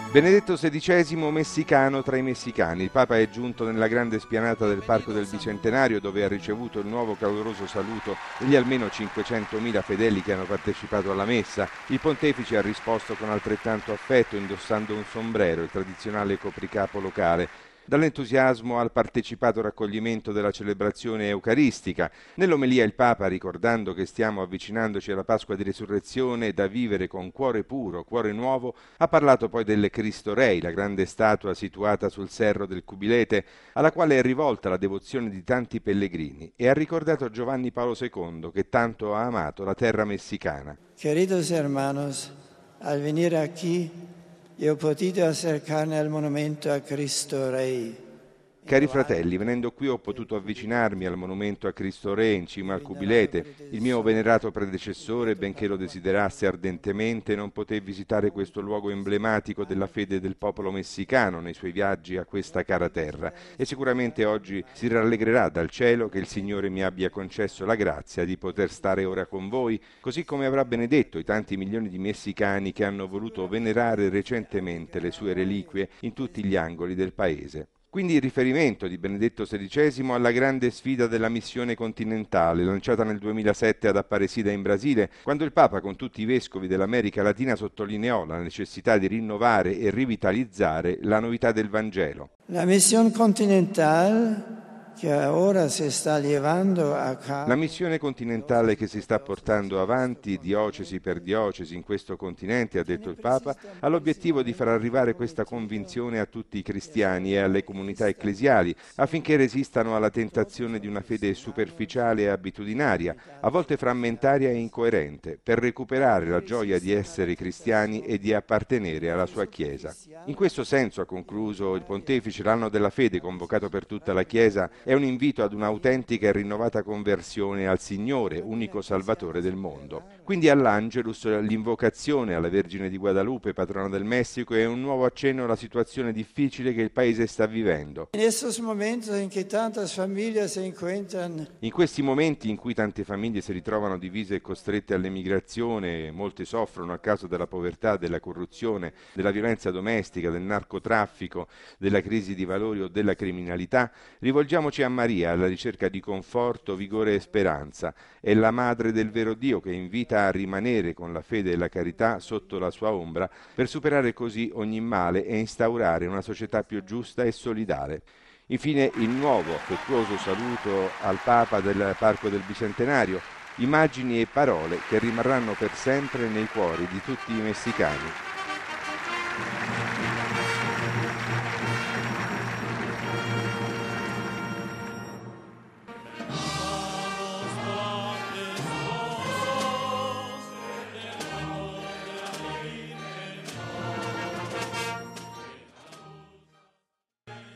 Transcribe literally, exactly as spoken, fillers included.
Benedetto sedicesimo, messicano tra i messicani. Il Papa è giunto nella grande spianata del Parco del Bicentenario, dove ha ricevuto il nuovo caloroso saluto degli almeno cinquecentomila fedeli che hanno partecipato alla messa. Il pontefice ha risposto con altrettanto affetto, indossando un sombrero, il tradizionale copricapo locale. Dall'entusiasmo al partecipato raccoglimento della celebrazione eucaristica. Nell'omelia il Papa, ricordando che stiamo avvicinandoci alla Pasqua di Resurrezione da vivere con cuore puro, cuore nuovo, ha parlato poi del Cristo Rei, la grande statua situata sul Cerro del Cubilete, alla quale è rivolta la devozione di tanti pellegrini, e ha ricordato Giovanni Paolo secondo, che tanto ha amato la terra messicana. Queridos hermanos, al venire aquí, io ho potuto acercarmi al monumento a Cristo Rei. Cari fratelli, venendo qui ho potuto avvicinarmi al monumento a Cristo Re in cima al Cubilete. Il mio venerato predecessore, benché lo desiderasse ardentemente, non poté visitare questo luogo emblematico della fede del popolo messicano nei suoi viaggi a questa cara terra, e sicuramente oggi si rallegrerà dal cielo che il Signore mi abbia concesso la grazia di poter stare ora con voi, così come avrà benedetto i tanti milioni di messicani che hanno voluto venerare recentemente le sue reliquie in tutti gli angoli del paese. Quindi il riferimento di Benedetto sedicesimo alla grande sfida della missione continentale, lanciata nel duemilasette ad Aparecida in Brasile, quando il Papa con tutti i vescovi dell'America Latina sottolineò la necessità di rinnovare e rivitalizzare la novità del Vangelo. La missione continentale che ora si sta llevando a cabo. La missione continentale che si sta portando avanti, diocesi per diocesi in questo continente, ha detto il Papa, ha l'obiettivo di far arrivare questa convinzione a tutti i cristiani e alle comunità ecclesiali, affinché resistano alla tentazione di una fede superficiale e abitudinaria, a volte frammentaria e incoerente, per recuperare la gioia di essere cristiani e di appartenere alla sua Chiesa. In questo senso, ha concluso il Pontefice, l'anno della fede convocato per tutta la Chiesa è un invito ad un'autentica e rinnovata conversione al Signore, unico Salvatore del mondo. Quindi all'Angelus l'invocazione alla Vergine di Guadalupe, patrona del Messico, è un nuovo accenno alla situazione difficile che il paese sta vivendo. In estos momentos en que tantas familias se encuentran. In questi momenti in cui tante famiglie si ritrovano divise e costrette all'emigrazione, molte soffrono a causa della povertà, della corruzione, della violenza domestica, del narcotraffico, della crisi di valori o della criminalità, rivolgiamoci a Maria alla ricerca di conforto, vigore e speranza. È la Madre del vero Dio che invita a rimanere con la fede e la carità sotto la sua ombra per superare così ogni male e instaurare una società più giusta e solidale. Infine il nuovo affettuoso saluto al Papa del Parco del Bicentenario, immagini e parole che rimarranno per sempre nei cuori di tutti i messicani.